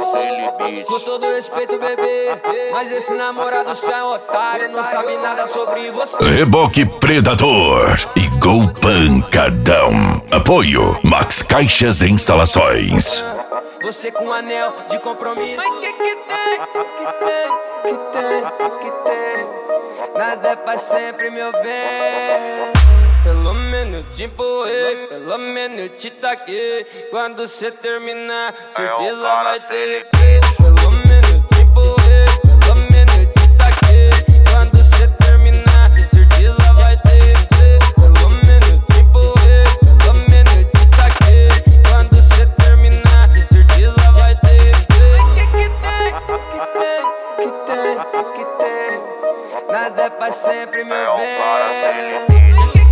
sem limite. Com todo respeito, bebê, mas esse namorado só é otário, não sabe nada sobre você. Reboque Predador e Gol Pancadão. Apoio Max Caixas e Instalações. Você com anel de compromisso. Mas que tem? Que tem? Nada é pra sempre, meu bem. Pelo menos te empurrei, pelo menos te taquei. Quando cê terminar, certeza vai ter replay. Pelo menos te empurrei, pelo menos te taquei. Quando cê terminar, certeza vai ter replay. Pelo menos te empurrei, pelo menos te taquei. Quando cê terminar, certeza vai ter replay. Que tem? Nada é pra sempre, meu bem.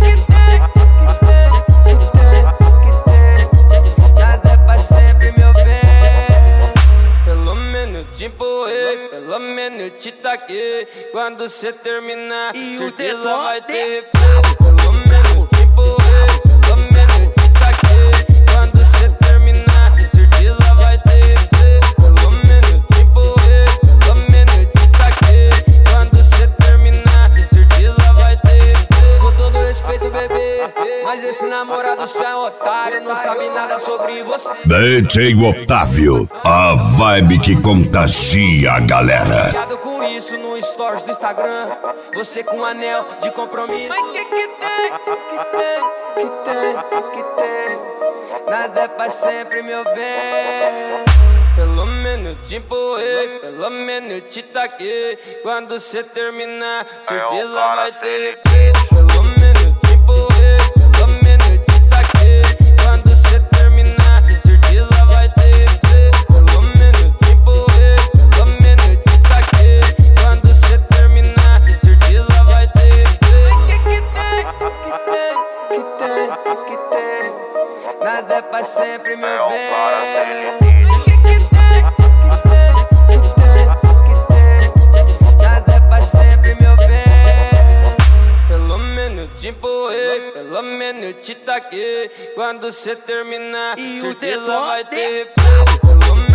Te empurrei, pelo menos te taquei. Quando cê terminar, certeza vai ter replay. Pelo menos te empurrei, pelo menos te taquei. Quando cê terminar, certeza vai ter replay. Pelo menos te empurrei, pelo menos te taquei. Quando cê terminar, certeza vai ter replay. Com todo respeito, bebê, mas esse namorado só é otário, não sabe nada sobre você. DJ Otávio, a vibe que contagia a galera. Cuidado com isso no stories do Instagram. Você com anel de compromisso. Mas que tem? Que tem? Nada é pra sempre, meu bem. Pelo menos te empurrei, pelo menos te taquei. Quando cê terminar, certeza vai ter replay. Pelo menos te empurrei, pelo menos te taquei. Quando cê terminar, certeza vai ter replay. Pelo menos te empurrei, pelo menos te taquei. Quando cê terminar, certeza vai ter replay. Que tem? Nada é pra sempre, meu bem. Te empurrei, pelo menos te taquei. Quando cê terminar, certeza vai ter replay.